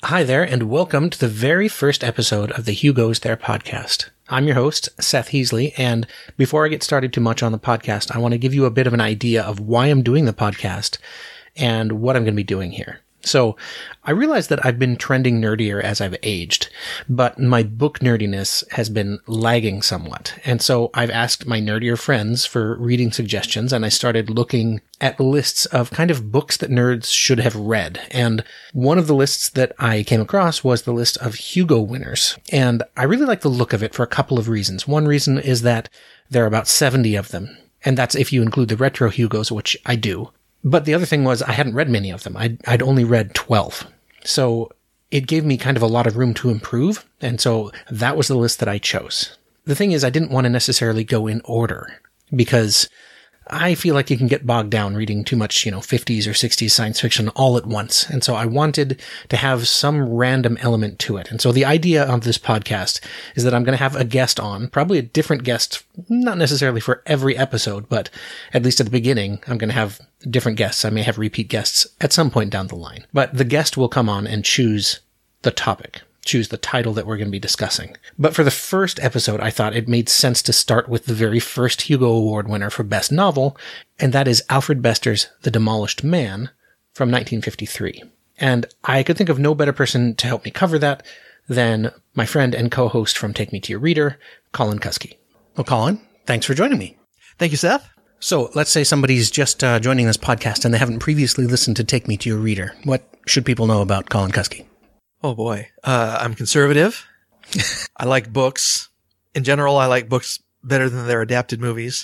Hi there, and welcome to the very first episode of the Hugo's There podcast. I'm your host, Seth Heasley, and before I get started too much on the podcast, I want to give you a bit of an idea of why I'm doing the podcast and what I'm going to be doing here. So, I realize that I've been trending nerdier as I've aged, but my book nerdiness has been lagging somewhat. And so I've asked my nerdier friends for reading suggestions, and I started looking at lists of kind of books that nerds should have read. And one of the lists that I came across was the list of Hugo winners. And I really like the look of it for a couple of reasons. One reason is that there are about 70 of them. And that's if you include the retro Hugos, which I do. But the other thing was I hadn't read many of them. I'd only read 12. So it gave me kind of a lot of room to improve. And so that was the list that I chose. The thing is, I didn't want to necessarily go in order because I feel like you can get bogged down reading too much, 50s or 60s science fiction all at once. And so I wanted to have some random element to it. And so the idea of this podcast is that I'm going to have a guest on, probably a different guest, not necessarily for every episode, but at least at the beginning, I'm going to have different guests. I may have repeat guests at some point down the line, but the guest will come on and choose the topic. Choose the title that we're going to be discussing. But for the first episode, I thought it made sense to start with the very first Hugo Award winner for Best Novel, and that is Alfred Bester's The Demolished Man from 1953. And I could think of no better person to help me cover that than my friend and co-host from Take Me to Your Reader, Colin Cuskey. Well, Colin, thanks for joining me. Thank you, Seth. So let's say somebody's just joining this podcast and they haven't previously listened to Take Me to Your Reader. What should people know about Colin Cuskey? Oh boy. I'm conservative. I like books. In general, I like books better than their adapted movies.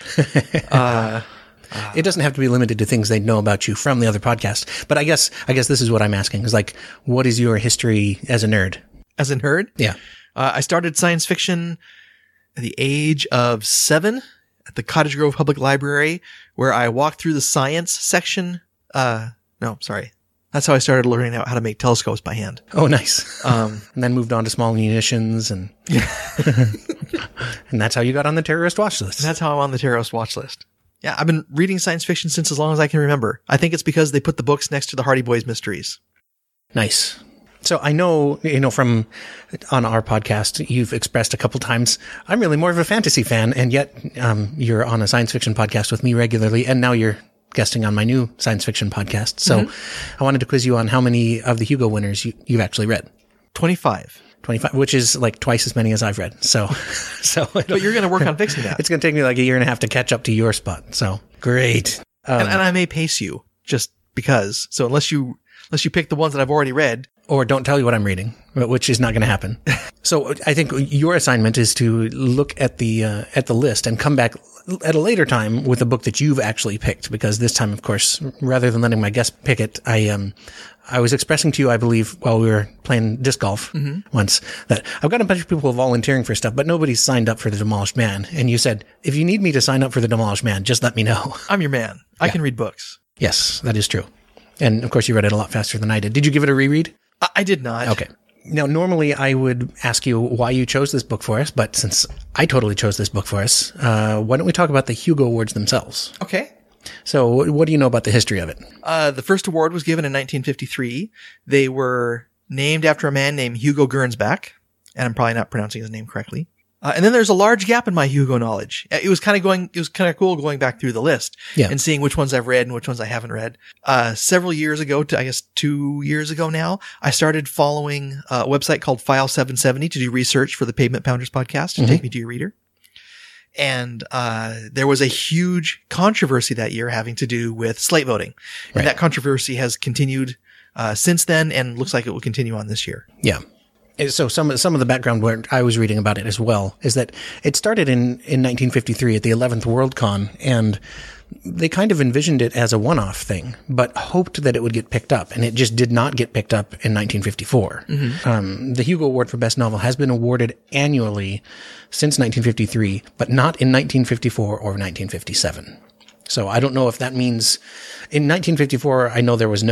It doesn't have to be limited to things they know about you from the other podcast. But I guess this is what I'm asking is like, what is your history as a nerd? As a nerd? Yeah. I started science fiction at the age of 7 at the Cottage Grove Public Library, where I walked through the science section. That's how I started learning how to make telescopes by hand. Oh, nice. And then moved on to small munitions and and that's how you got on the terrorist watch list. And that's how I'm on the terrorist watch list. Yeah, I've been reading science fiction since as long as I can remember. I think it's because they put the books next to the Hardy Boys mysteries. Nice. So I know, from on our podcast, you've expressed a couple times, I'm really more of a fantasy fan, and yet you're on a science fiction podcast with me regularly, and now you're guesting on my new science fiction podcast. So I wanted to quiz you on how many of the Hugo winners you've actually read. 25. 25, which is like twice as many as I've read. So but you're going to work on fixing that. It's going to take me like a year and a half to catch up to your spot. So great. And I may pace you just because. So unless you pick the ones that I've already read. Or don't tell you what I'm reading, which is not going to happen. So I think your assignment is to look at the list and come back at a later time with a book that you've actually picked, because this time, of course, rather than letting my guest pick it, I was expressing to you, I believe, while we were playing disc golf once, that I've got a bunch of people volunteering for stuff, but nobody's signed up for The Demolished Man. And you said, if you need me to sign up for The Demolished Man, just let me know. I'm your man. I can read books. Yes, that is true. And of course, you read it a lot faster than I did. Did you give it a reread? I did not. Okay. Now, normally I would ask you why you chose this book for us, but since I totally chose this book for us, why don't we talk about the Hugo Awards themselves? Okay. So what do you know about the history of it? The first award was given in 1953. They were named after a man named Hugo Gernsback, and I'm probably not pronouncing his name correctly. And then there's a large gap in my Hugo knowledge. It was kind of cool going back through the list and seeing which ones I've read and which ones I haven't read. Several years ago, I guess 2 years ago now, I started following a website called File 770 to do research for the Pavement Pounders podcast and Take Me to Your Reader. And there was a huge controversy that year having to do with slate voting. And that controversy has continued since then and looks like it will continue on this year. Yeah. So some of the background where I was reading about it as well is that it started in 1953 at the 11th Worldcon, and they kind of envisioned it as a one-off thing, but hoped that it would get picked up, and it just did not get picked up in 1954. The Hugo Award for Best Novel has been awarded annually since 1953, but not in 1954 or 1957. So I don't know if that means in 1954, I know there were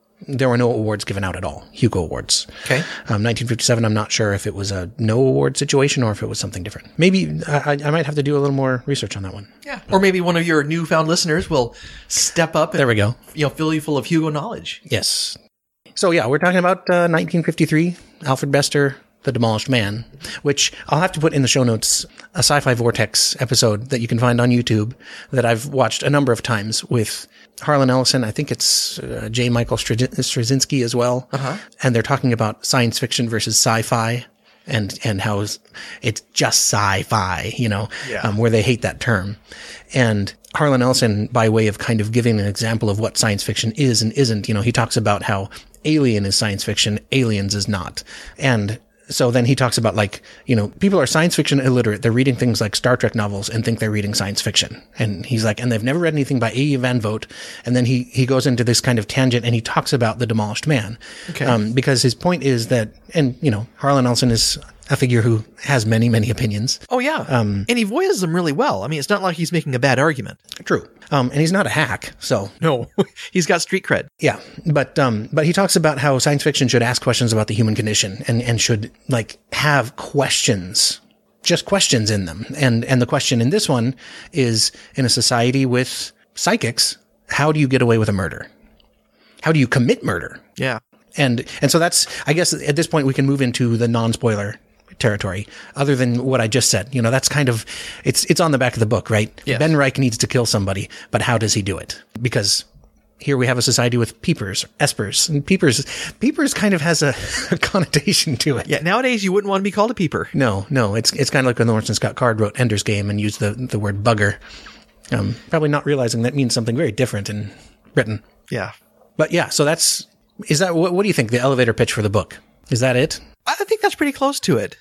no awards given out at all, Hugo Awards. Okay. 1957, I'm not sure if it was a no award situation or if it was something different. Maybe I might have to do a little more research on that one. Yeah. Or maybe one of your newfound listeners will step up and there we go. Fill you full of Hugo knowledge. Yes. So yeah, we're talking about 1953, Alfred Bester, The Demolished Man, which I'll have to put in the show notes, a Sci-Fi Vortex episode that you can find on YouTube that I've watched a number of times with Harlan Ellison. I think it's J. Michael Straczynski as well. And they're talking about science fiction versus sci-fi and how it's just sci-fi, where they hate that term. And Harlan Ellison, by way of kind of giving an example of what science fiction is and isn't, he talks about how Alien is science fiction, Aliens is not. And so then he talks about people are science fiction illiterate. They're reading things like Star Trek novels and think they're reading science fiction. And he's like, and they've never read anything by A.E. Van Vogt. And then he goes into this kind of tangent and he talks about The Demolished Man. Okay. Because his point is that, and Harlan Ellison is a figure who has many, many opinions. Oh, yeah. And he voices them really well. I mean, it's not like he's making a bad argument. True. And he's not a hack, so. No, he's got street cred. Yeah. But he talks about how science fiction should ask questions about the human condition and should have questions, just questions in them. And the question in this one is, in a society with psychics, how do you get away with a murder? How do you commit murder? Yeah. And so that's, I guess at this point we can move into the non-spoiler territory, other than what I just said. That's kind of, it's on the back of the book, right? Yes. Ben Reich needs to kill somebody, but how does he do it? Because here we have a society with peepers, espers, and peepers kind of has a connotation to it. Yeah. Nowadays you wouldn't want to be called a peeper. No, it's kind of like when Orson Scott Card wrote Ender's Game and used the word bugger. Probably not realizing that means something very different in Britain. Yeah. But yeah, so what do you think, the elevator pitch for the book? Is that it? I think that's pretty close to it.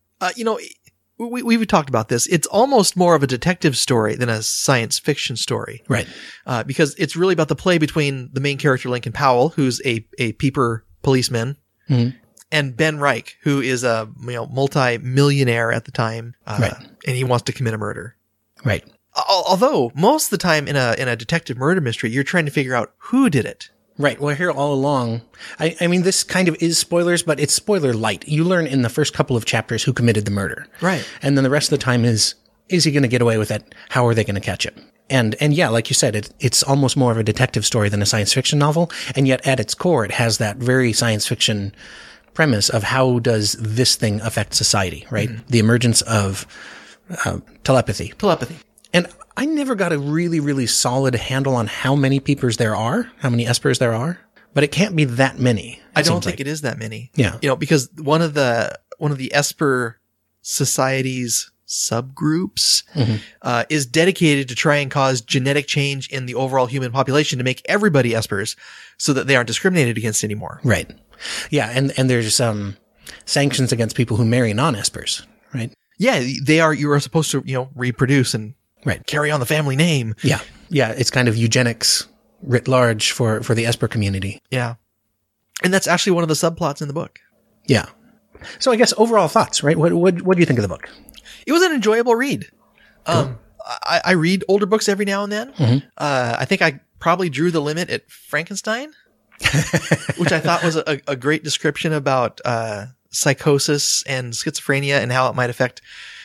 We've talked about this. It's almost more of a detective story than a science fiction story. Right. Because it's really about the play between the main character, Lincoln Powell, who's a peeper policeman, and Ben Reich, who is a multi-millionaire at the time. Right. And he wants to commit a murder. Right. Although most of the time in a detective murder mystery, you're trying to figure out who did it. Right. Well, here all along, I mean, this kind of is spoilers, but it's spoiler light. You learn in the first couple of chapters who committed the murder. Right. And then the rest of the time is he going to get away with it? How are they going to catch him? And yeah, like you said, it's almost more of a detective story than a science fiction novel. And yet at its core, it has that very science fiction premise of how does this thing affect society, right? Mm-hmm. The emergence of telepathy. And I never got a really, really solid handle on how many peepers there are, how many espers there are, but it can't be that many. I don't think it is that many. Yeah. Because one of the Esper Society's subgroups is dedicated to try and cause genetic change in the overall human population to make everybody espers so that they aren't discriminated against anymore. Right. Yeah. And there's sanctions against people who marry non-espers, right? Yeah. You are supposed to, reproduce and carry on the family name. Yeah. Yeah. It's kind of eugenics writ large for the Esper community. Yeah. And that's actually one of the subplots in the book. Yeah. So I guess overall thoughts, right? What do you think of the book? It was an enjoyable read. Cool. I read older books every now and then. Mm-hmm. I think I probably drew the limit at Frankenstein, which I thought was a great description about psychosis and schizophrenia and how it might affect,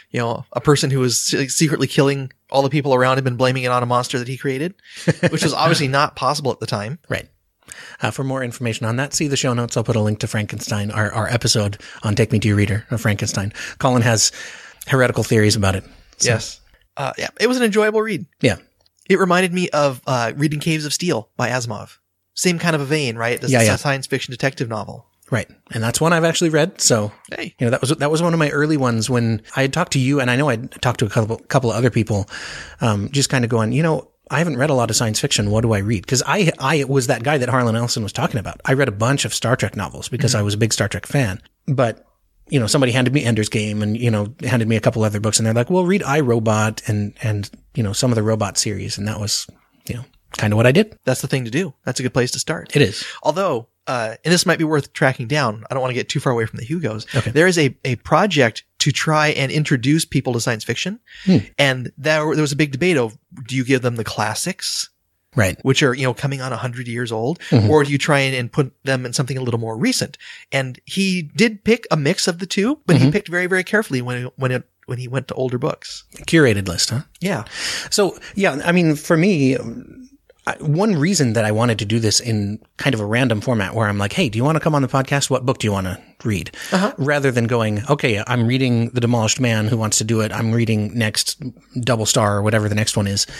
a person who was secretly killing all the people around him and blaming it on a monster that he created, which was obviously not possible at the time. Right. For more information on that, see the show notes. I'll put a link to Frankenstein, our episode on Take Me to Your Reader of Frankenstein. Colin has heretical theories about it. So. Yes. Yeah, it was an enjoyable read. Yeah. It reminded me of reading Caves of Steel by Asimov. Same kind of a vein, right? It's a science fiction detective novel. Right. And that's one I've actually read. So, hey. That was one of my early ones when I had talked to you, and I know I'd talked to a couple of other people, just kind of going, I haven't read a lot of science fiction. What do I read? Because I was that guy that Harlan Ellison was talking about. I read a bunch of Star Trek novels because I was a big Star Trek fan. But, somebody handed me Ender's Game and, handed me a couple other books, and they're like, well, read iRobot and some of the robot series. And that was, kind of what I did. That's the thing to do. That's a good place to start. It is. Although, and this might be worth tracking down. I don't want to get too far away from the Hugos. Okay. There is a project to try and introduce people to science fiction. And there was a big debate of, do you give them the classics? Right. Which are, coming on 100 years old, or do you try and put them in something a little more recent? And he did pick a mix of the two, but he picked very, very carefully when he went to older books. Curated list, huh? Yeah. So, yeah, I mean, for me, One reason that I wanted to do this in kind of a random format where I'm like, hey, do you want to come on the podcast? What book do you want to read? Rather than going, okay, I'm reading The Demolished Man, who wants to do it? I'm reading next Double Star or whatever the next one is.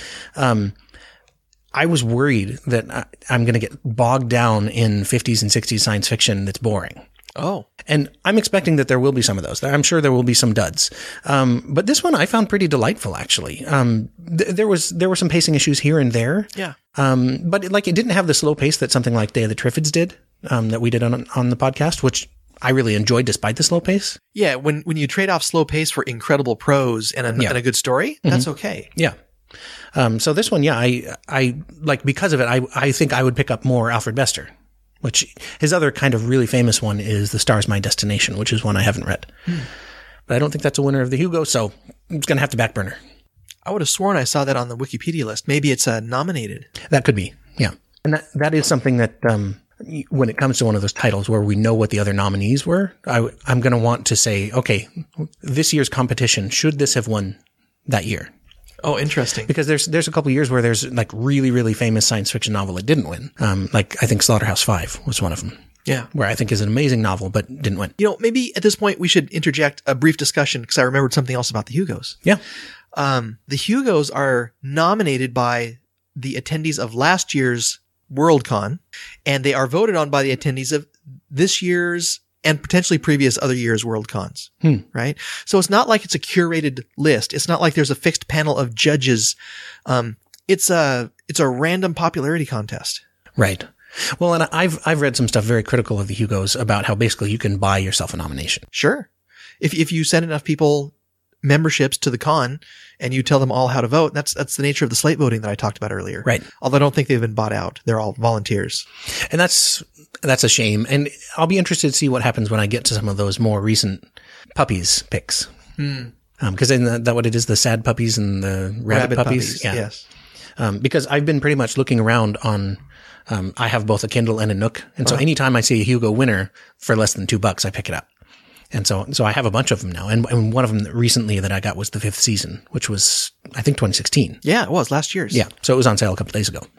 I was worried that I'm going to get bogged down in 50s and 60s science fiction that's boring. Oh. And I'm expecting that there will be some of those. I'm sure there will be some duds. But this one I found pretty delightful, actually. There were some pacing issues here and there. Yeah. But it didn't have the slow pace that something like Day of the Triffids did, that we did on the podcast, which I really enjoyed despite the slow pace. Yeah. When you trade off slow pace for incredible prose and a good story, that's okay. Yeah. So this one, I like, because of it, I think I would pick up more Alfred Bester. Which his other kind of really famous one is The Star's My Destination, which is one I haven't read. But I don't think that's a winner of the Hugo, so it's going to have to back burner. I would have sworn I saw that on the Wikipedia list. Maybe it's nominated. That could be, yeah. And that is something that when it comes to one of those titles where we know what the other nominees were, I'm going to want to say, okay, this year's competition, should this have won that year? Oh, interesting. Because there's a couple of years where there's like really, really famous science fiction novel that didn't win. Like I think Slaughterhouse-Five was one of them. Yeah. Where I think is an amazing novel, but didn't win. Maybe at this point we should interject a brief discussion because I remembered something else about the Hugos. Yeah. The Hugos are nominated by the attendees of last year's Worldcon, and they are voted on by the attendees of this year's and potentially previous other years' Worldcons, right? So it's not like it's a curated list. It's not like there's a fixed panel of judges. It's a random popularity contest. Right. Well, and I've read some stuff very critical of the Hugos about how basically you can buy yourself a nomination. Sure. If you send enough people memberships to the con and you tell them all how to vote, that's the nature of the slate voting that I talked about earlier. Right. Although I don't think they've been bought out. They're all volunteers. And that's a shame. And I'll be interested to see what happens when I get to some of those more recent puppies picks. Because isn't that what it is? The sad puppies and the rabbit puppies? Yeah. Yes. Because I've been pretty much looking around on, I have both a Kindle and a Nook. And so anytime I see a Hugo winner for less than $2, I pick it up. And so I have a bunch of them now. And one of them recently that I got was the 5th season, which was, I think, 2016. Yeah, it was last year's. Yeah. So it was on sale a couple days ago.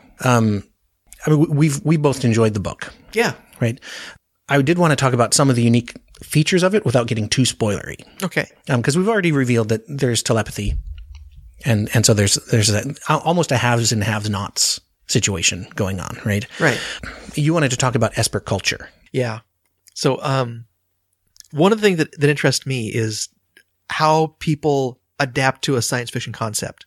We both enjoyed the book. Yeah. Right. I did want to talk about some of the unique features of it without getting too spoilery. Okay. Because we've already revealed that there's telepathy. And so there's almost a haves and have nots situation going on, right? Right. You wanted to talk about Esper culture. Yeah. So, one of the things that interests me is how people adapt to a science fiction concept.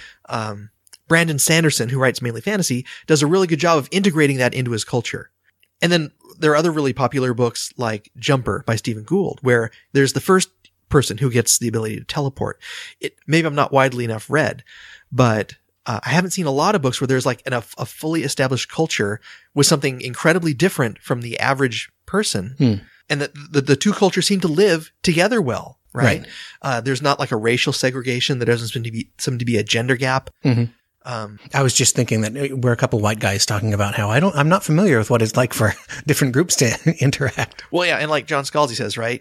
Brandon Sanderson, who writes mainly fantasy, does a really good job of integrating that into his culture. And then there are other really popular books like Jumper by Stephen Gould, where there's the first person who gets the ability to teleport. Maybe I'm not widely enough read, but I haven't seen a lot of books where there's like a fully established culture with something incredibly different from the average person. And that the two cultures seem to live together well, right? There's not like a racial segregation. There doesn't seem to be a gender gap. I was just thinking that we're a couple white guys talking about how I'm not familiar with what it's like for different groups to interact. Well, yeah. And like John Scalzi says, right?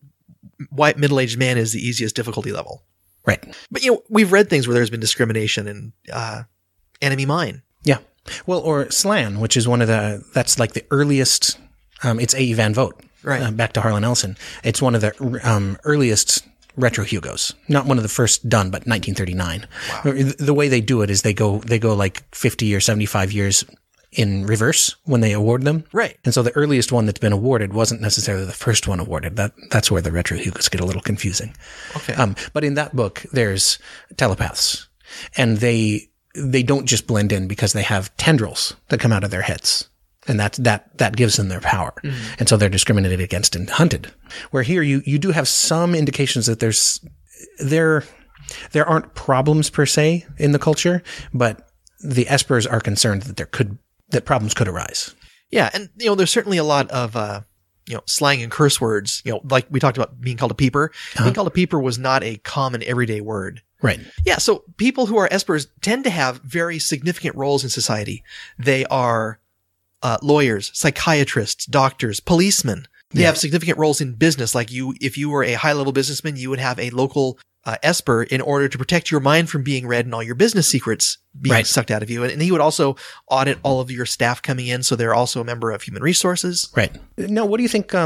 White middle-aged man is the easiest difficulty level. Right. But, we've read things where there's been discrimination and, Enemy Mine. Yeah. Well, or Slan, which is that's like the earliest, it's A.E. Van Vogt. Right. Back to Harlan Ellison. It's one of the earliest retro Hugos. Not one of the first done, but 1939. Wow. The way they do it is they go like 50 or 75 years in reverse when they award them. Right. And so the earliest one that's been awarded wasn't necessarily the first one awarded. That's where the retro Hugos get a little confusing. Okay. But in that book, there's telepaths, and they don't just blend in because they have tendrils that come out of their heads. And that gives them their power. And so they're discriminated against and hunted. Where here you do have some indications that there aren't problems per se in the culture, but the Espers are concerned that problems could arise. Yeah. And, there's certainly a lot of, slang and curse words, like we talked about being called a peeper. Being called a peeper was not a common everyday word. Right. Yeah. So people who are Espers tend to have very significant roles in society. They are lawyers, psychiatrists, doctors, policemen. They have significant roles in business. Like if you were a high-level businessman, you would have a local Esper in order to protect your mind from being read and all your business secrets being sucked out of you. And he would also audit all of your staff coming in. So they're also a member of Human Resources. Right. Now, what do you think?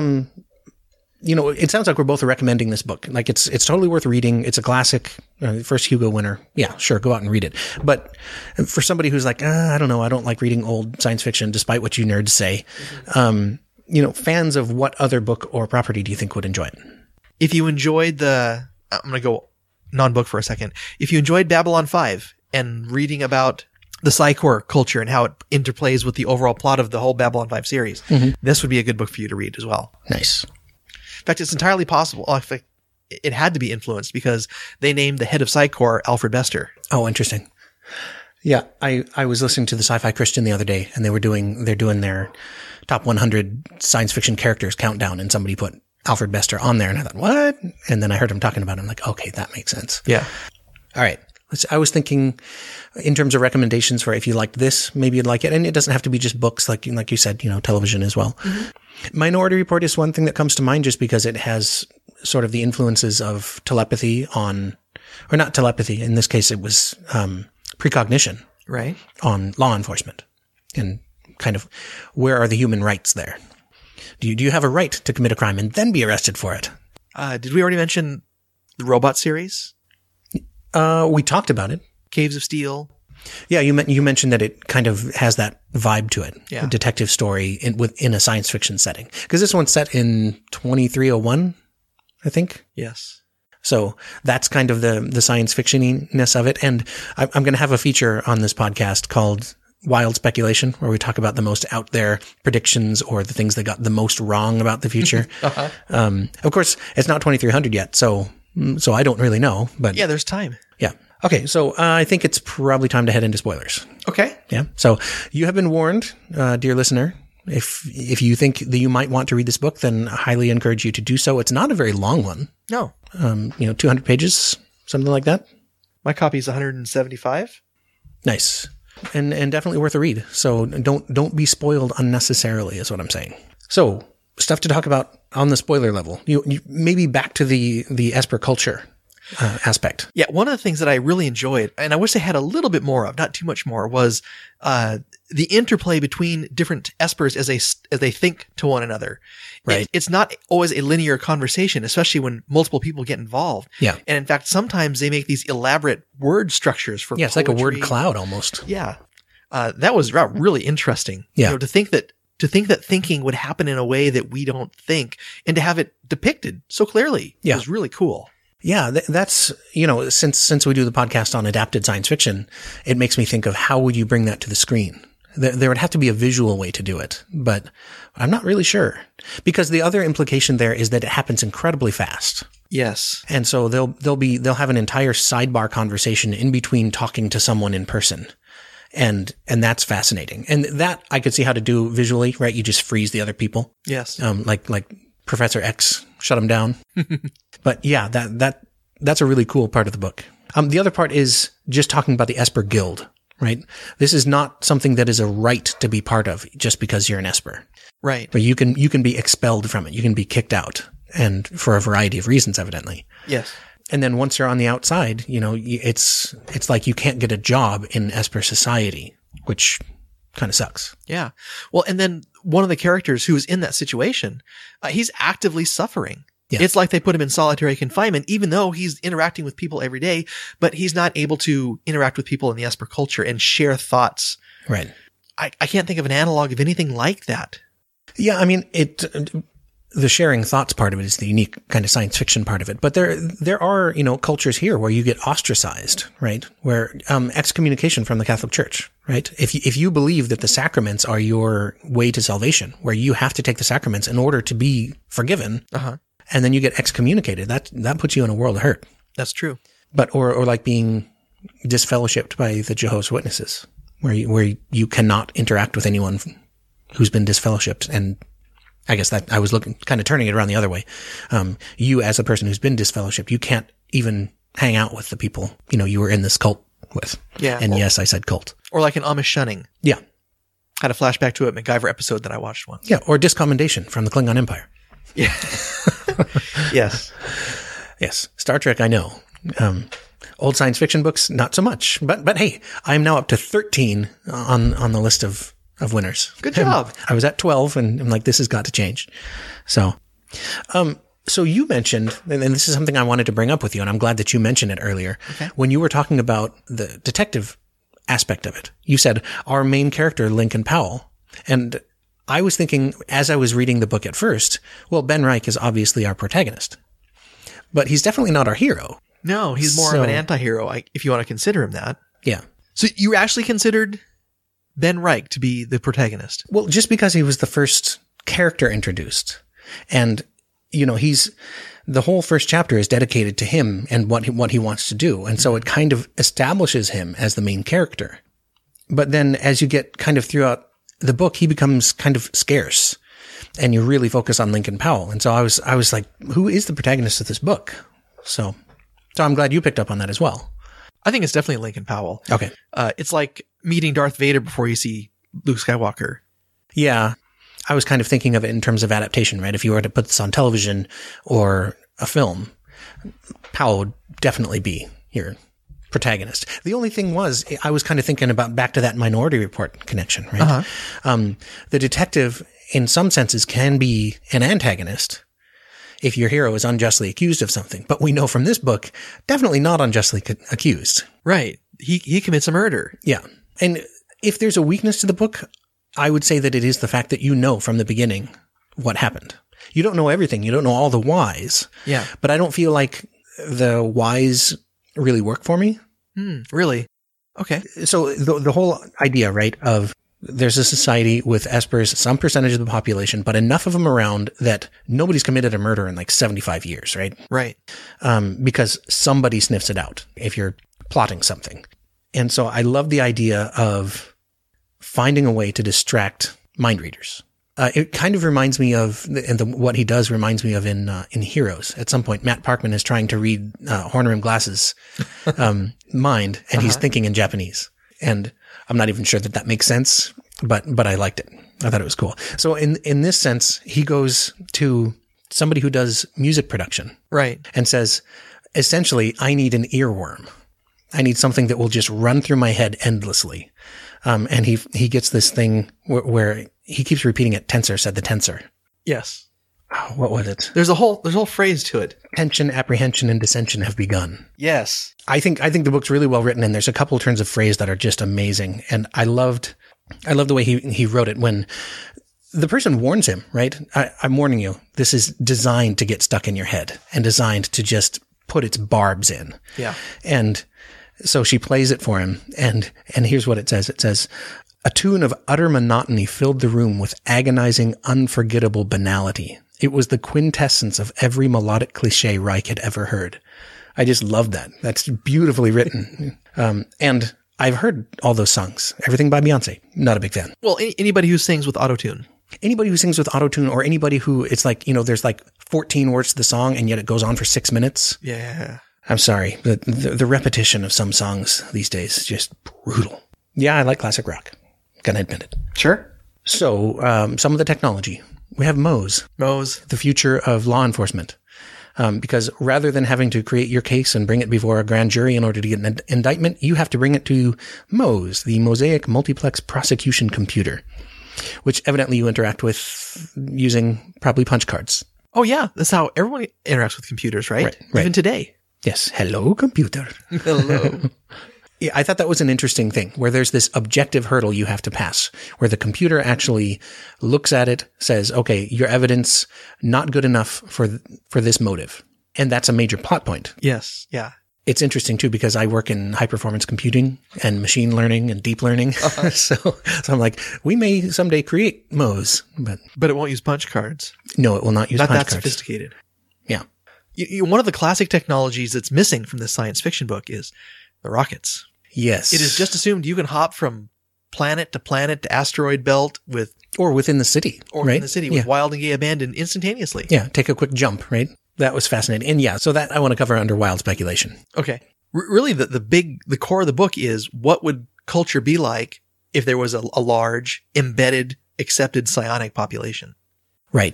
It sounds like we're both recommending this book. Like it's totally worth reading. It's a classic, first Hugo winner. Yeah, sure. Go out and read it. But for somebody who's like, I don't know, I don't like reading old science fiction, despite what you nerds say. Fans of what other book or property do you think would enjoy it? If you enjoyed I'm going to go non-book for a second. If you enjoyed Babylon 5 and reading about the Psychor culture and how it interplays with the overall plot of the whole Babylon 5 series, this would be a good book for you to read as well. Nice. In fact, it's entirely possible. In fact, it had to be influenced because they named the head of Psychor Alfred Bester. Oh, interesting. Yeah, I was listening to the Sci-Fi Christian the other day, and they're doing their top 100 science fiction characters countdown, and somebody put Alfred Bester on there, and I thought, what? And then I heard him talking about it. I'm like, okay, that makes sense. Yeah. All right. I was thinking in terms of recommendations for if you liked this, maybe you'd like it. And it doesn't have to be just books, like you said, television as well. Mm-hmm. Minority Report is one thing that comes to mind just because it has sort of the influences of telepathy or not telepathy. In this case, it was precognition. Right. On law enforcement and kind of where are the human rights there? Do you have a right to commit a crime and then be arrested for it? Did we already mention the robot series? We talked about it. Caves of Steel. Yeah, you mentioned that it kind of has that vibe to it. Yeah. A detective story within a science fiction setting. Because this one's set in 2301, I think. Yes. So that's kind of the science fiction-ness of it. And I'm going to have a feature on this podcast called Wild Speculation, where we talk about the most out there predictions or the things that got the most wrong about the future. Of course, it's not 2300 yet, so I don't really know. But yeah, there's time. Yeah. Okay, so I think it's probably time to head into spoilers. Okay. Yeah. So you have been warned, dear listener. If you think that you might want to read this book, then I highly encourage you to do so. It's not a very long one. No. 200 pages, something like that. My copy is 175. Nice. And definitely worth a read. So don't be spoiled unnecessarily is what I'm saying. So stuff to talk about on the spoiler level. You maybe back to the Esper culture aspect. Yeah. One of the things that I really enjoyed, and I wish they had a little bit more of, not too much more, was the interplay between different Espers as they think to one another. Right. It's not always a linear conversation, especially when multiple people get involved. Yeah. And in fact, sometimes they make these elaborate word structures for it's like a word cloud almost. Yeah. That was really interesting. Yeah. To think that thinking would happen in a way that we don't think and to have it depicted so clearly was really cool. Yeah, that's, since we do the podcast on adapted science fiction, it makes me think of how would you bring that to the screen? There would have to be a visual way to do it, but I'm not really sure because the other implication there is that it happens incredibly fast. Yes. And so they'll have an entire sidebar conversation in between talking to someone in person. And that's fascinating. And that I could see how to do visually, right? You just freeze the other people. Yes. Like Professor X shut them down. But yeah, that's a really cool part of the book. The other part is just talking about the Esper Guild, right? This is not something that is a right to be part of just because you're an Esper. Right. But you can be expelled from it. You can be kicked out, and for a variety of reasons, evidently. Yes. And then once you're on the outside, it's like you can't get a job in Esper society, which kind of sucks. Yeah. Well, and then one of the characters who is in that situation, he's actively suffering. Yeah. It's like they put him in solitary confinement, even though he's interacting with people every day, but he's not able to interact with people in the Esper culture and share thoughts. Right. I can't think of an analog of anything like that. Yeah. I mean, the sharing thoughts part of it is the unique kind of science fiction part of it. But there are, cultures here where you get ostracized, right? Where, excommunication from the Catholic Church, right? If you believe that the sacraments are your way to salvation, where you have to take the sacraments in order to be forgiven, and then you get excommunicated, that puts you in a world of hurt. That's true. But, or like being disfellowshipped by the Jehovah's Witnesses, where you cannot interact with anyone who's been disfellowshipped. And I guess that I was kind of turning it around the other way. You as a person who's been disfellowshipped, you can't even hang out with the people, you were in this cult with. Yeah. And yes, I said cult. Or like an Amish shunning. Yeah. Had a flashback to a MacGyver episode that I watched once. Yeah. Or discommendation from the Klingon Empire. Yeah. Yes. Yes. Star Trek, I know. Old science fiction books, not so much. But hey, I'm now up to 13 on the list of winners. Good job. I was at 12 and I'm like, this has got to change. So you mentioned, and this is something I wanted to bring up with you, and I'm glad that you mentioned it earlier. Okay. When you were talking about the detective aspect of it, you said our main character, Lincoln Powell. And I was thinking, as I was reading the book at first, well, Ben Reich is obviously our protagonist, but he's definitely not our hero. No, he's more of an anti-hero, if you want to consider him that. Yeah. So you actually considered Ben Reich to be the protagonist? Well, just because he was the first character introduced. And, the whole first chapter is dedicated to him and what he wants to do. And so it kind of establishes him as the main character. But then as you get kind of throughout the book, he becomes kind of scarce and you really focus on Lincoln Powell. And so I was like, who is the protagonist of this book? So I'm glad you picked up on that as well. I think it's definitely Lincoln Powell. Okay. It's like meeting Darth Vader before you see Luke Skywalker. Yeah. I was kind of thinking of it in terms of adaptation, right? If you were to put this on television or a film, Powell would definitely be your protagonist. The only thing was, I was kind of thinking about back to that Minority Report connection, right? Uh-huh. The detective, in some senses, can be an antagonist if your hero is unjustly accused of something. But we know from this book, definitely not unjustly accused. Right. He commits a murder. Yeah. And if there's a weakness to the book, I would say that it is the fact that you know from the beginning what happened. You don't know everything. You don't know all the whys. Yeah. But I don't feel like the whys really work for me. Really? Okay. So the whole idea, right, of there's a society with espers, some percentage of the population, but enough of them around that nobody's committed a murder in like 75 years, right? Right. Because somebody sniffs it out if you're plotting something. And so I love the idea of finding a way to distract mind readers. It kind of reminds me of, and what he does reminds me of in Heroes. At some point, Matt Parkman is trying to read Horner-M Glass's mind, and he's thinking in Japanese. And I'm not even sure that makes sense, but I liked it. I thought it was cool. So in this sense, he goes to somebody who does music production. Right. And says, essentially, I need an earworm. I need something that will just run through my head endlessly. And he gets this thing where he keeps repeating it. Tensor said the tensor. Yes. Oh, what was it? There's a whole phrase to it. Tension, apprehension, and dissension have begun. Yes. I think the book's really well written, and there's a couple of turns of phrase that are just amazing. And I loved the way he wrote it when the person warns him, right? I'm warning you. This is designed to get stuck in your head and designed to just put its barbs in. Yeah. And so she plays it for him. And here's what it says. It says, a tune of utter monotony filled the room with agonizing, unforgettable banality. It was the quintessence of every melodic cliche Reich had ever heard. I just love that. That's beautifully written. And I've heard all those songs. Everything by Beyonce. Not a big fan. Well, anybody who sings with autotune. Anybody who sings with autotune, or anybody who, it's like, there's like 14 words to the song and yet it goes on for 6 minutes. Yeah. I'm sorry. The repetition of some songs these days is just brutal. Yeah, I like classic rock. Gonna admit it. Sure. So, some of the technology. We have Moze. The future of law enforcement. Because rather than having to create your case and bring it before a grand jury in order to get an indictment, you have to bring it to Moze, the Mosaic Multiplex Prosecution Computer, which evidently you interact with using probably punch cards. Oh, yeah. That's how everyone interacts with computers, right? Right. Even today. Yes. Hello, computer. Hello. Yeah, I thought that was an interesting thing where there's this objective hurdle you have to pass where the computer actually looks at it, says, okay, your evidence not good enough for this motive. And that's a major plot point. Yes. Yeah. It's interesting too, because I work in high performance computing and machine learning and deep learning. So I'm like, we may someday create Moze, but it won't use punch cards. No, it will not use punch cards. Not that sophisticated. Yeah. One of the classic technologies that's missing from this science fiction book is the rockets. Yes. It is just assumed you can hop from planet to asteroid belt or within the city. Or right? within the city with wild and gay abandon instantaneously. Yeah. Take a quick jump, right? That was fascinating. And yeah, so that I want to cover under wild speculation. Okay. Really, the core of the book is what would culture be like if there was a large, embedded, accepted psionic population? Right.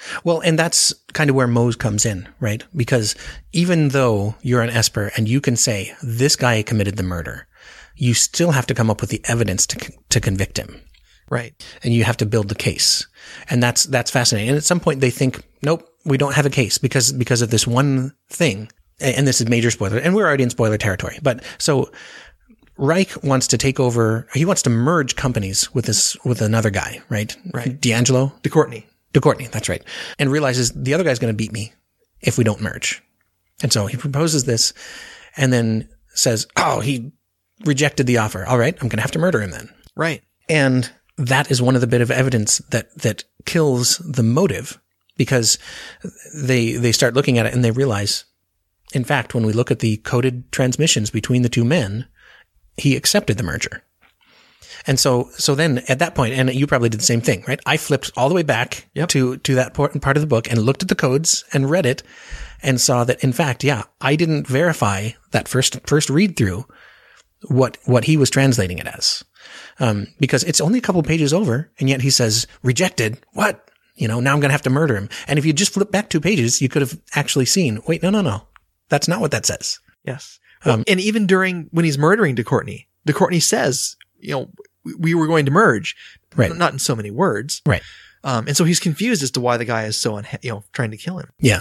Well, and that's kind of where Mose comes in, right? Because even though you're an Esper and you can say this guy committed the murder, you still have to come up with the evidence to convict him. Right. And you have to build the case. And that's fascinating. And at some point they think, nope, we don't have a case because of this one thing. And this is major spoiler. And we're already in spoiler territory. But so Reich wants to take over. He wants to merge companies with another guy, right? Right. D'Angelo? DeCourtney. That's right. And realizes the other guy's going to beat me if we don't merge. And so he proposes this and then says, oh, he rejected the offer. All right. I'm going to have to murder him then. Right. And that is one of the bit of evidence that kills the motive, because they start looking at it and they realize, in fact, when we look at the coded transmissions between the two men, he accepted the merger. And so then at that point, and you probably did the same thing, right? I flipped all the way back to that part of the book and looked at the codes and read it and saw that, in fact, I didn't verify that first read through what he was translating it as. Because it's only a couple of pages over, and yet he says, rejected. What? Now I'm going to have to murder him. And if you just flip back 2 pages, you could have actually seen, wait, no. That's not what that says. Yes. And even when he's murdering DeCourtney says, we were going to merge. Right. Not in so many words. Right. And so he's confused as to why the guy is so, trying to kill him. Yeah.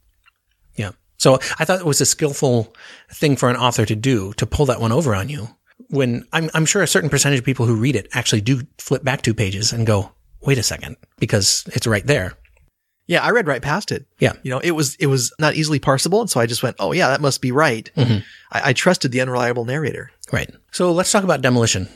Yeah. So I thought it was a skillful thing for an author to do, to pull that one over on you. When I'm sure a certain percentage of people who read it actually do flip back 2 pages and go, wait a second, because it's right there. Yeah, I read right past it. Yeah. It was not easily parsable. And so I just went, oh yeah, that must be right. Mm-hmm. I trusted the unreliable narrator. Right. So let's talk about demolition.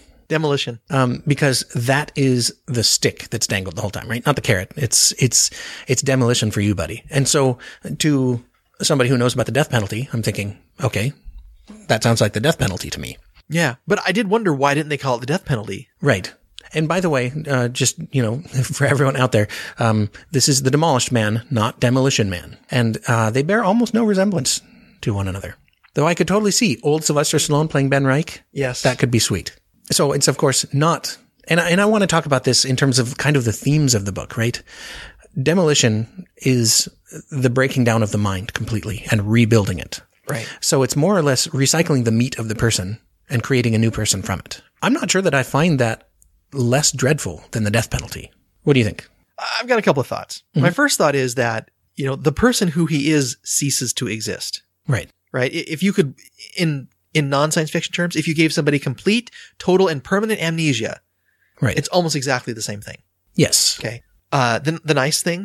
Because that is the stick that's dangled the whole time, right? Not the carrot. It's demolition for you, buddy. And so to somebody who knows about the death penalty, I'm thinking, okay, that sounds like the death penalty to me. Yeah. But I did wonder, why didn't they call it the death penalty? Right. And by the way, just, for everyone out there, this is the Demolished Man, not Demolition Man. And they bear almost no resemblance to one another. Though I could totally see old Sylvester Stallone playing Ben Reich. Yes. That could be sweet. So it's, of course, not, and I want to talk about this in terms of kind of the themes of the book, right? Demolition is the breaking down of the mind completely and rebuilding it. Right. So it's more or less recycling the meat of the person and creating a new person from it. I'm not sure that I find that less dreadful than the death penalty. What do you think? I've got a couple of thoughts. Mm-hmm. My first thought is that, the person who he is ceases to exist. Right. Right. If you could, in non-science fiction terms, if you gave somebody complete, total, and permanent amnesia, right, it's almost exactly the same thing. Yes. Okay. The nice thing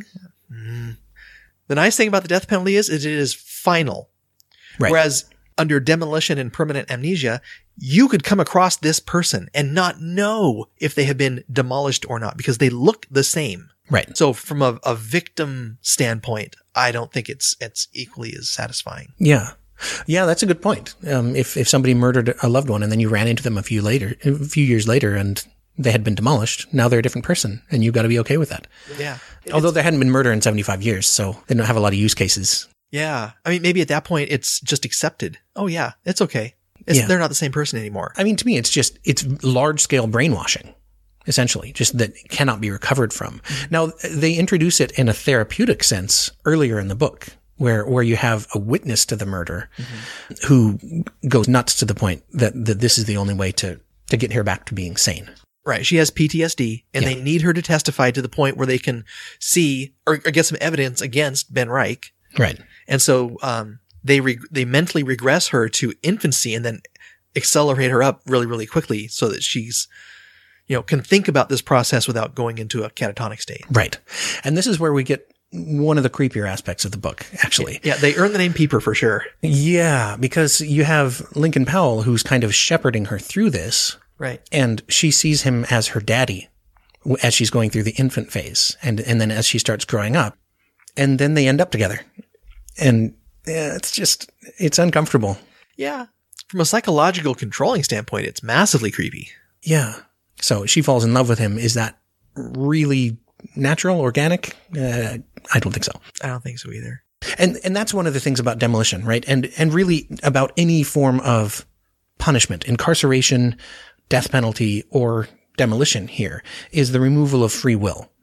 about the death penalty is it is final. Right. Whereas under demolition and permanent amnesia, you could come across this person and not know if they have been demolished or not, because they look the same. Right. So from a victim standpoint, I don't think it's equally as satisfying. Yeah. Yeah, that's a good point. If somebody murdered a loved one and then you ran into them a few years later and they had been demolished, now they're a different person and you've got to be okay with that. Yeah. Although there hadn't been murder in 75 years, so they don't have a lot of use cases. Yeah. I mean, maybe at that point it's just accepted. Oh yeah, it's okay. They're not the same person anymore. I mean, to me, it's large scale brainwashing, essentially, just that cannot be recovered from. Mm-hmm. Now, they introduce it in a therapeutic sense earlier in the book, where you have a witness to the murder who goes nuts to the point that this is the only way to get her back to being sane. Right. She has PTSD and they need her to testify to the point where they can see or get some evidence against Ben Reich. Right. And so, they mentally regress her to infancy and then accelerate her up really, really quickly so that she's, can think about this process without going into a catatonic state. Right. And this is where we get one of the creepier aspects of the book, actually. Yeah, they earn the name Peeper for sure. Yeah, because you have Lincoln Powell who's kind of shepherding her through this. Right. And she sees him as her daddy as she's going through the infant phase. And then as she starts growing up. And then they end up together. And it's uncomfortable. Yeah. From a psychological controlling standpoint, it's massively creepy. Yeah. So she falls in love with him. Is that really natural, organic? I don't think so. I don't think so either. And that's one of the things about demolition, right? And really about any form of punishment, incarceration, death penalty, or demolition here is the removal of free will.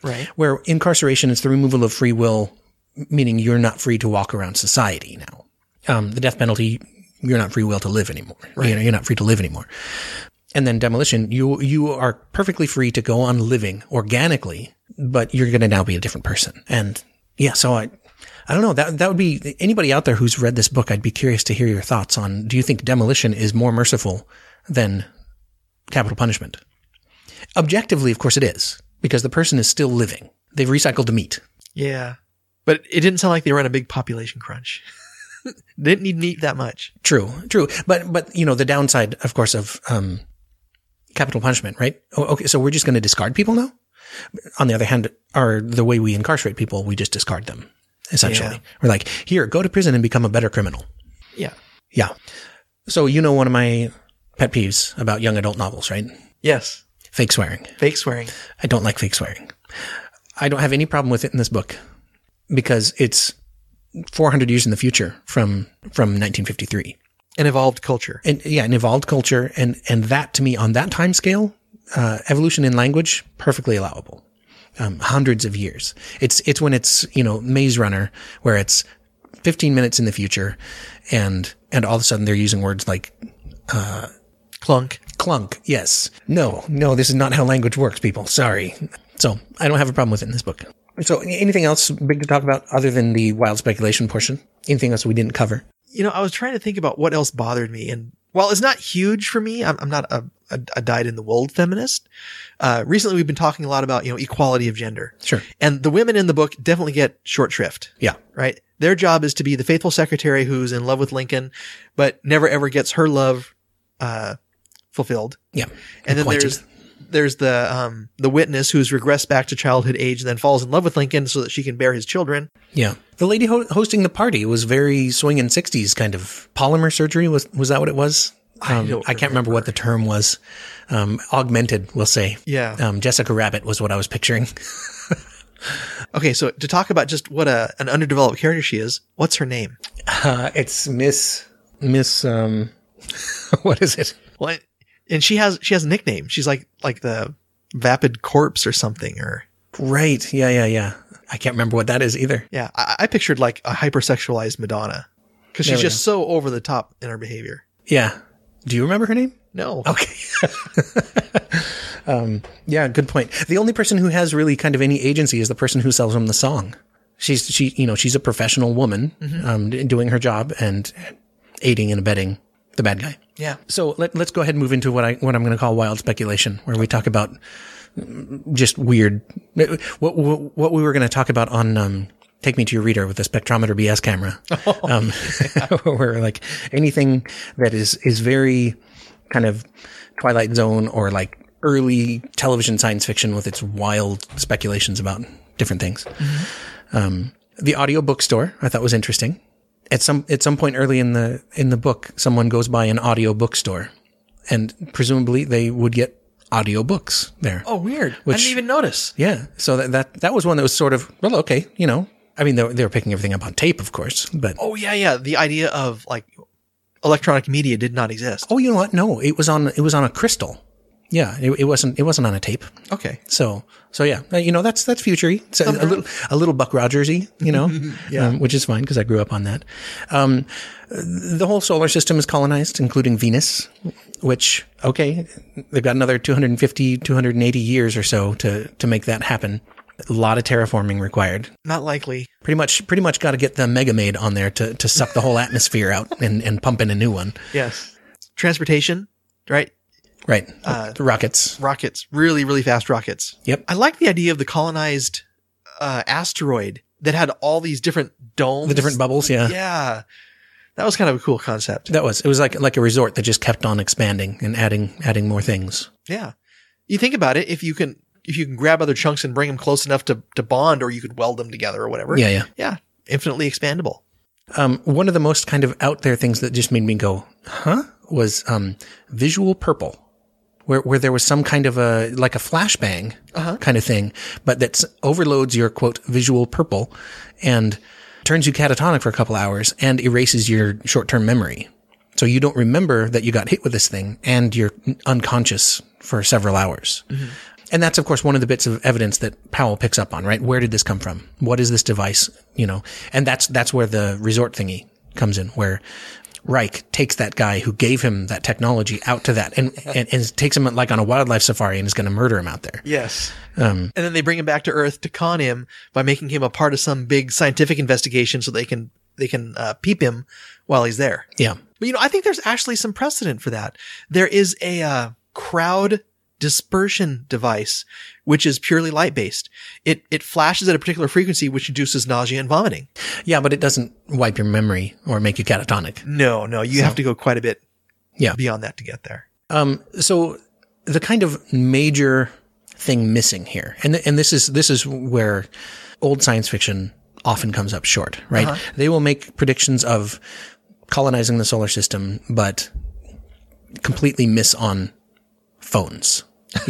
Right. Where incarceration is the removal of free will, meaning you're not free to walk around society now. The death penalty, you're not free will to live anymore. Right. You know, you're not free to live anymore. And then demolition, you are perfectly free to go on living organically, but you're going to now be a different person. And yeah, so I don't know. That would be anybody out there who's read this book. I'd be curious to hear your thoughts on, do you think demolition is more merciful than capital punishment? Objectively, of course it is, because the person is still living. They've recycled the meat. Yeah. But it didn't sound like they were in a big population crunch. Didn't need meat that much. True. But you know, the downside, of course, of, capital punishment, right? Oh, okay. So we're just going to discard people now? On the other hand, the way we incarcerate people, we just discard them, essentially. Yeah. We're like, here, go to prison and become a better criminal. Yeah. Yeah. So you know one of my pet peeves about young adult novels, right? Yes. Fake swearing. Fake swearing. I don't like fake swearing. I don't have any problem with it in this book because it's 400 years in the future from 1953. An evolved culture. And yeah, an evolved culture. And that to me, on that time scale, evolution in language, perfectly allowable. Hundreds of years. It's when it's, you know, Maze Runner, where it's 15 minutes in the future and all of a sudden they're using words like, clunk. Clunk. Yes. No, this is not how language works, people. Sorry. So I don't have a problem with it in this book. So anything else big to talk about other than the wild speculation portion? Anything else we didn't cover? You know, I was trying to think about what else bothered me. And while it's not huge for me, I'm not a dyed-in-the-wool feminist. Recently, we've been talking a lot about, you know, equality of gender. Sure. And the women in the book definitely get short shrift. Yeah. Right? Their job is to be the faithful secretary who's in love with Lincoln, but never ever gets her love fulfilled. Yeah. And then there's the witness who's regressed back to childhood age and then falls in love with Lincoln so that she can bear his children. Yeah. The lady hosting the party was very swinging 60s kind of polymer surgery. Was that what it was? I can't remember what the term was. Augmented, we'll say. Yeah. Jessica Rabbit was what I was picturing. Okay. So to talk about just what an underdeveloped character she is, what's her name? It's Miss, what is it? Well, and she has a nickname. She's like the Vapid Corpse or something, or. Right. Yeah. I can't remember what that is either. Yeah. I pictured like a hypersexualized Madonna because she's just so over the top in her behavior. Yeah. Do you remember her name? No. Okay. Yeah, good point. The only person who has really kind of any agency is the person who sells him the song. She's a professional woman, doing her job and aiding and abetting the bad guy. Yeah. So let's go ahead and move into what I'm going to call wild speculation, where we talk about just weird, what we were going to talk about on, Take Me to Your Reader with the spectrometer BS camera. Where like anything that is very kind of Twilight Zone or like early television science fiction with its wild speculations about different things. Mm-hmm. The audio bookstore I thought was interesting. At some point early in the book, someone goes by an audio bookstore and presumably they would get audio books there. Oh, weird. I didn't even notice. Yeah. So that was one that was sort of, well, okay, you know, I mean, they were picking everything up on tape, of course, but. Oh, yeah. The idea of like electronic media did not exist. Oh, you know what? No, it was on a crystal. Yeah. It wasn't on a tape. Okay. So yeah, you know, that's future-y. So a little Buck Rogers-y, you know, Yeah. Which is fine because I grew up on that. The whole solar system is colonized, including Venus, which, okay, they've got another 250, 280 years or so to make that happen. A lot of terraforming required. Not likely. Pretty much got to get the Mega Maid on there to suck the whole atmosphere out and pump in a new one. Yes. Transportation, right? Right. Rockets. Rockets. Really, really fast rockets. Yep. I like the idea of the colonized asteroid that had all these different domes. The different bubbles, yeah. Yeah. That was kind of a cool concept. It was like a resort that just kept on expanding and adding more things. Yeah. You think about it, if you can grab other chunks and bring them close enough to bond, or you could weld them together or whatever. Yeah. Yeah. Infinitely expandable. One of the most kind of out there things that just made me go, huh? Was visual purple. Where there was some kind of a flashbang kind of thing, but that overloads your quote visual purple and turns you catatonic for a couple hours and erases your short-term memory. So you don't remember that you got hit with this thing and you're unconscious for several hours. Mm-hmm. And that's, of course, one of the bits of evidence that Powell picks up on, right? Where did this come from? What is this device? And that's where the resort thingy comes in, where Reich takes that guy who gave him that technology out to that and takes him like on a wildlife safari and is going to murder him out there. Yes. And then they bring him back to Earth to con him by making him a part of some big scientific investigation so they can peep him while he's there. Yeah. But, I think there's actually some precedent for that. There is a crowd dispersion device, which is purely light-based. It flashes at a particular frequency, which induces nausea and vomiting. Yeah, but it doesn't wipe your memory or make you catatonic. No, you have to go quite a bit beyond that to get there. So the kind of major thing missing here, and this is where old science fiction often comes up short, right? Uh-huh. They will make predictions of colonizing the solar system, but completely miss on phones,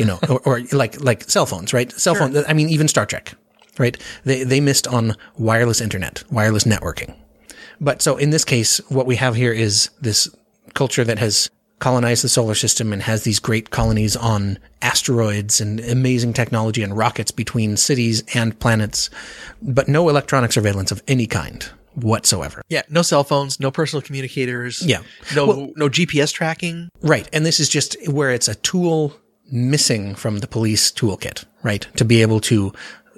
or like cell phones, right? Cell phone. I mean, even Star Trek, right? They missed on wireless internet, wireless networking. But so in this case, what we have here is this culture that has colonized the solar system and has these great colonies on asteroids and amazing technology and rockets between cities and planets, but no electronic surveillance of any kind whatsoever. Yeah, no cell phones, no personal communicators. Yeah. No GPS tracking. Right. And this is just where it's a tool missing from the police toolkit, right? To be able to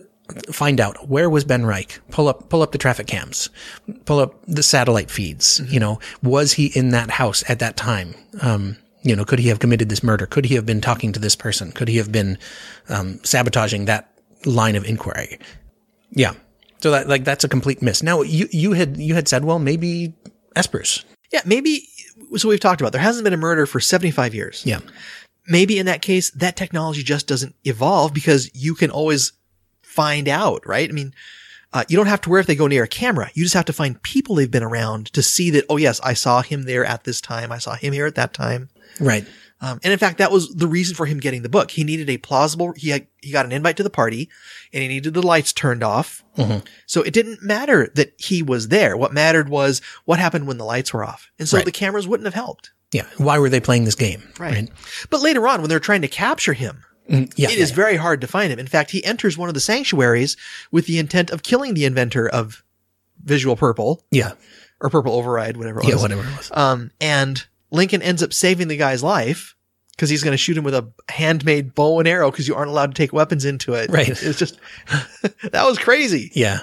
find out where was Ben Reich, pull up the traffic cams, pull up the satellite feeds, was he in that house at that time? Could he have committed this murder? Could he have been talking to this person? Could he have been, sabotaging that line of inquiry? Yeah. So that's a complete miss. Now you had said, well, maybe espers. Yeah, maybe. So we've talked about, there hasn't been a murder for 75 years. Yeah. Maybe in that case, that technology just doesn't evolve because you can always find out, right? I mean, you don't have to worry if they go near a camera. You just have to find people they've been around to see that, oh yes, I saw him there at this time. I saw him here at that time. Right. And in fact, that was the reason for him getting the book. He needed a plausible, he got an invite to the party and he needed the lights turned off. Mm-hmm. So it didn't matter that he was there. What mattered was what happened when the lights were off. And so the cameras wouldn't have helped. Yeah. Why were they playing this game? Right. But later on, when they're trying to capture him, it is very hard to find him. In fact, he enters one of the sanctuaries with the intent of killing the inventor of Visual Purple. Yeah. Or Purple Override, whatever it was. Yeah, whatever it was. And Lincoln ends up saving the guy's life because he's going to shoot him with a handmade bow and arrow because you aren't allowed to take weapons into it. Right. It's just, that was crazy. Yeah.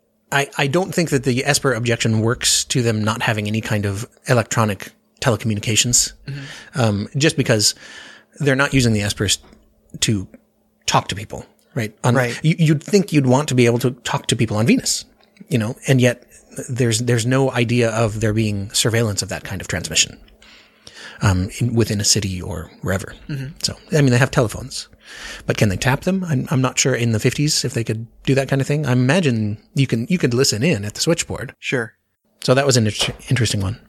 I don't think that the Esper objection works to them not having any kind of electronic telecommunications. Mm-hmm. Just because they're not using the Espers to talk to people, right? Right. You'd think you'd want to be able to talk to people on Venus, and yet there's no idea of there being surveillance of that kind of transmission, within a city or wherever. Mm-hmm. So, I mean, they have telephones, but can they tap them? I'm not sure in the 50s if they could do that kind of thing. I imagine you could listen in at the switchboard. Sure. So that was an interesting one.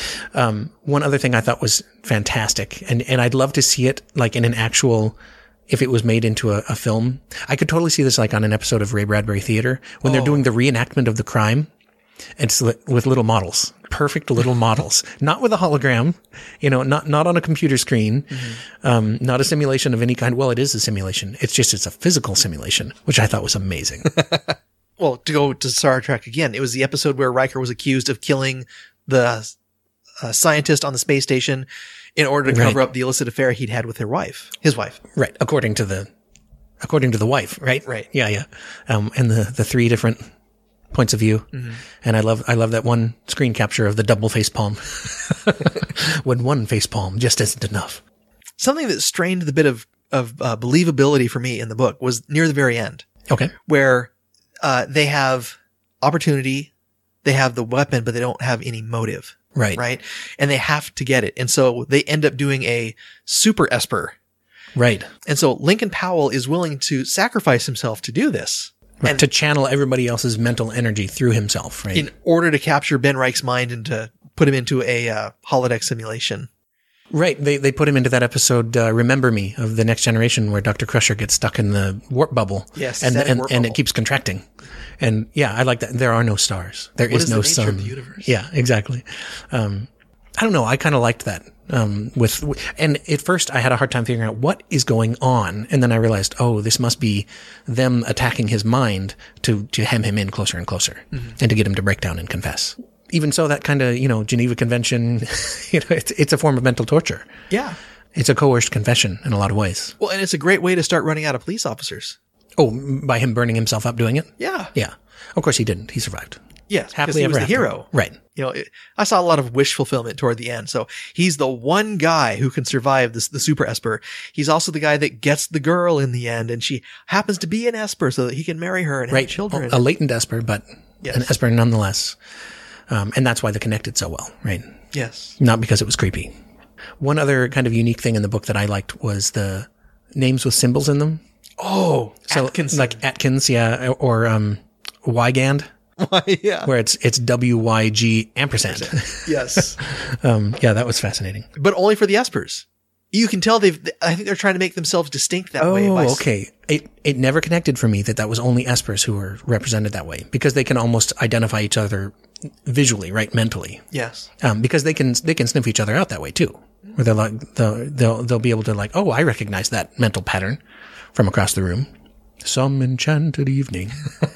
One other thing I thought was fantastic, and I'd love to see it like in an actual, if it was made into a film. I could totally see this like on an episode of Ray Bradbury Theater when they're doing the reenactment of the crime. It's with little models, perfect little models, not with a hologram, not on a computer screen, not a simulation of any kind. Well, it is a simulation. It's a physical simulation, which I thought was amazing. Well, to go to Star Trek again, it was the episode where Riker was accused of killing the scientist on the space station in order to cover up the illicit affair he'd had with his wife. Right. According to the wife, right? Right. Yeah. And the three different points of view. Mm-hmm. And I love that one screen capture of the double face palm. When one face palm just isn't enough. Something that strained the bit of believability for me in the book was near the very end. Okay. Where, they have opportunity, they have the weapon, but they don't have any motive. Right. Right. And they have to get it. And so they end up doing a super Esper. Right. And so Lincoln Powell is willing to sacrifice himself to do this. Right. And to channel everybody else's mental energy through himself, right? In order to capture Ben Reich's mind and to put him into a holodeck simulation. Right. They put him into that episode, Remember Me, of The Next Generation, where Dr. Crusher gets stuck in the warp bubble. Yes. And it keeps contracting. And yeah, I like that. There are no stars. There is no sun. What is the nature of the universe? Yeah, exactly. I don't know. I kind of liked that. And at first I had a hard time figuring out what is going on. And then I realized, oh, this must be them attacking his mind to hem him in closer and closer and to get him to break down and confess. Even so, that kind of, Geneva Convention, it's a form of mental torture. Yeah. It's a coerced confession in a lot of ways. Well, and it's a great way to start running out of police officers. Oh, by him burning himself up doing it? Yeah. Yeah. Of course he didn't. He survived. Yes. Happily he ever was the after. hero. Right. I saw a lot of wish fulfillment toward the end. So he's the one guy who can survive the super Esper. He's also the guy that gets the girl in the end, and she happens to be an Esper so that he can marry her and have children. A latent Esper, but an Esper nonetheless. And that's why they connected so well, right? Yes. Not because it was creepy. One other kind of unique thing in the book that I liked was the names with symbols in them. Oh, so Atkinson. like Atkins, yeah, or Wygand. Yeah. Where it's WYG ampersand. Yes. Yeah, that was fascinating. But only for the Espers. You can tell I think they're trying to make themselves distinct that way. Oh, okay. It never connected for me that was only Espers who were represented that way, because they can almost identify each other visually, right? Mentally. Yes. Because they can sniff each other out that way too. Where they're like, they'll be able to like, oh, I recognize that mental pattern from across the room. Some enchanted evening.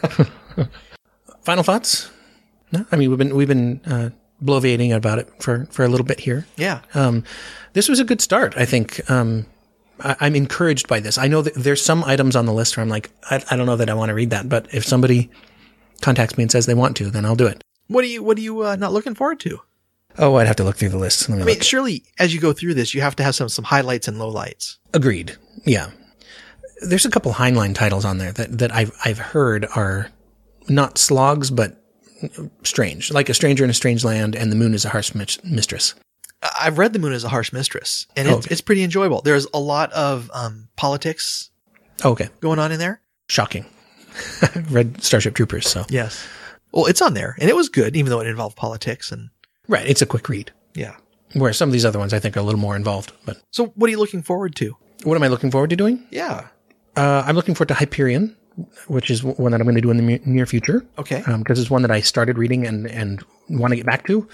Final thoughts? No, I mean, we've been bloviating about it for a little bit here. Yeah. This was a good start. I think, I'm encouraged by this. I know that there's some items on the list where I'm like, I don't know that I want to read that, but if somebody contacts me and says they want to, then I'll do it. What are you not looking forward to? Oh, I'd have to look through the list. I mean, surely as you go through this, you have to have some highlights and lowlights. Agreed. Yeah. There's a couple Heinlein titles on there that I've heard are not slogs, but strange, like A Stranger in a Strange Land and The Moon is a Harsh Mistress. I've read The Moon is a Harsh Mistress, and it's pretty enjoyable. There's a lot of politics going on in there. Shocking. Read Starship Troopers, so. Yes. Well, it's on there, and it was good, even though it involved politics. Right, it's a quick read. Yeah. Where some of these other ones I think are a little more involved. But so what are you looking forward to? What am I looking forward to doing? Yeah. I'm looking forward to Hyperion, which is one that I'm going to do in the near future. Okay. Because it's one that I started reading and want to get back to.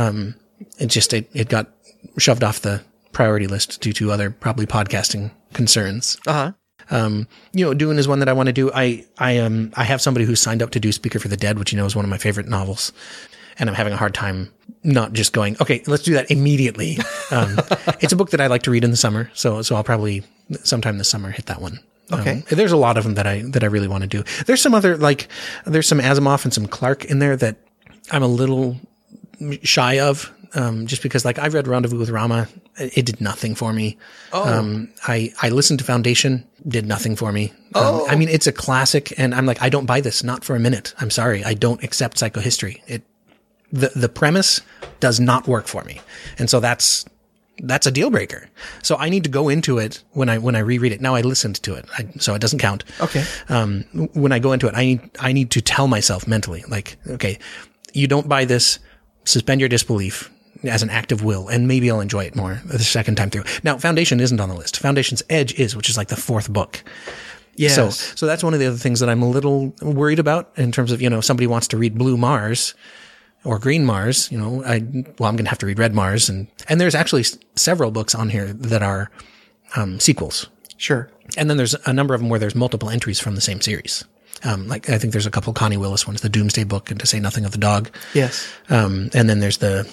It got shoved off the priority list due to other probably podcasting concerns. Uh-huh. Dune is one that I want to do. I have somebody who's signed up to do Speaker for the Dead, which is one of my favorite novels. And I'm having a hard time not just going, okay, let's do that immediately. It's a book that I like to read in the summer. So I'll probably sometime this summer hit that one. Okay. There's a lot of them that I really want to do. There's some other, there's some Asimov and some Clarke in there that I'm a little shy of. Just because I've read Rendezvous with Rama. It did nothing for me. Oh. I listened to Foundation, did nothing for me. I mean, it's a classic and I'm like, I don't buy this, not for a minute. I'm sorry. I don't accept psychohistory. The premise does not work for me. And so that's a deal breaker. So I need to go into it when I reread it. Now I listened to it, so it doesn't count. Okay. When I go into it, I need to tell myself mentally, okay, you don't buy this, suspend your disbelief as an act of will, and maybe I'll enjoy it more the second time through. Now, Foundation isn't on the list. Foundation's Edge is, which is the fourth book. Yes. So that's one of the other things that I'm a little worried about in terms of, if somebody wants to read Blue Mars or Green Mars, I'm going to have to read Red Mars. And there's actually several books on here that are sequels. Sure. And then there's a number of them where there's multiple entries from the same series. I think there's a couple Connie Willis ones, the Doomsday Book and To Say Nothing of the Dog. Yes. And then there's the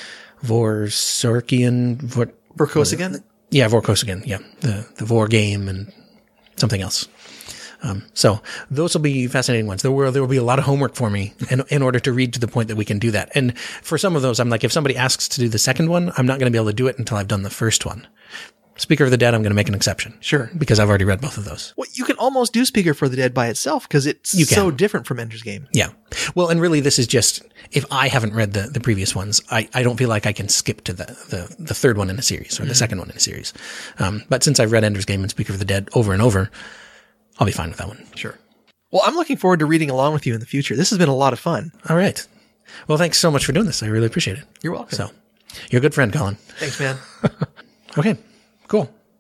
Vorkosigan. Yeah, Vorkosigan. Yeah. The Vor Game and something else. So those will be fascinating ones. There will be a lot of homework for me in order to read to the point that we can do that. And for some of those, I'm like, if somebody asks to do the second one, I'm not going to be able to do it until I've done the first one. Speaker of the Dead, I'm going to make an exception. Sure. Because I've already read both of those. Well, you can almost do Speaker for the Dead by itself because it's so different from Ender's Game. Yeah. Well, and really this is just, if I haven't read the previous ones, I don't feel like I can skip to the third one in a series or the second one in a series. But since I've read Ender's Game and Speaker of the Dead over and over, I'll be fine with that one. Sure. Well, I'm looking forward to reading along with you in the future. This has been a lot of fun. All right. Well, thanks so much for doing this. I really appreciate it. You're welcome. So, you're a good friend, Colin. Thanks, man. Okay. Cool.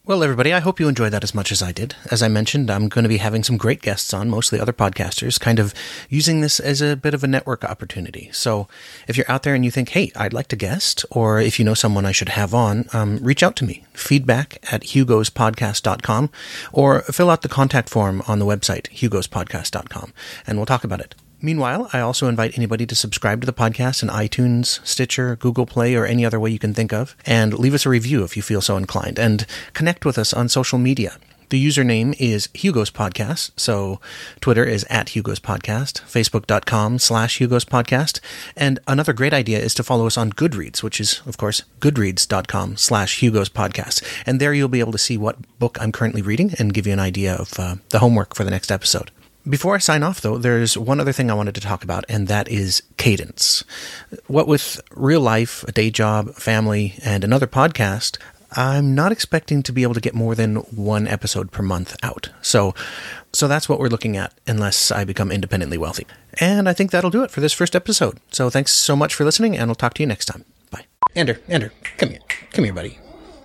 Well, everybody, I hope you enjoyed that as much as I did. As I mentioned, I'm going to be having some great guests on, mostly other podcasters, kind of using this as a bit of a network opportunity. So if you're out there and you think, hey, I'd like to guest, or if you know someone I should have on, reach out to me. feedback@hugospodcast.com, or fill out the contact form on the website, hugospodcast.com, and we'll talk about it. Meanwhile, I also invite anybody to subscribe to the podcast in iTunes, Stitcher, Google Play, or any other way you can think of, and leave us a review if you feel so inclined, and connect with us on social media. The username is Hugo's Podcast, so Twitter is @Hugo's Podcast, Facebook.com/Hugo's Podcast, and another great idea is to follow us on Goodreads, which is, of course, Goodreads.com/Hugo's Podcast, and there you'll be able to see what book I'm currently reading and give you an idea of the homework for the next episode. Before I sign off, though, there's one other thing I wanted to talk about, and that is cadence. What with real life, a day job, family, and another podcast, I'm not expecting to be able to get more than one episode per month out. So that's what we're looking at, unless I become independently wealthy. And I think that'll do it for this first episode. So thanks so much for listening, and we'll talk to you next time. Bye. Ender, come here. Come here, buddy.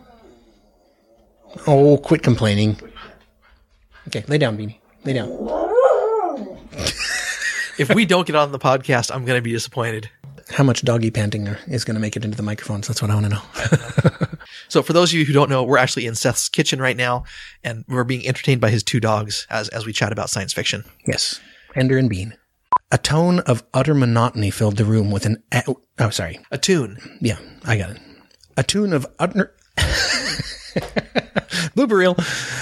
Oh, quit complaining. Okay, lay down, Beanie. Lay down. If we don't get on the podcast, I'm going to be disappointed. How much doggy panting is going to make it into the microphones? That's what I want to know. So for those of you who don't know, we're actually in Seth's kitchen right now, and we're being entertained by his two dogs as we chat about science fiction. Yes. Ender and Bean. A tone of utter monotony filled the room with an... A tune. Yeah, I got it. A tune of utter... Blooper reel.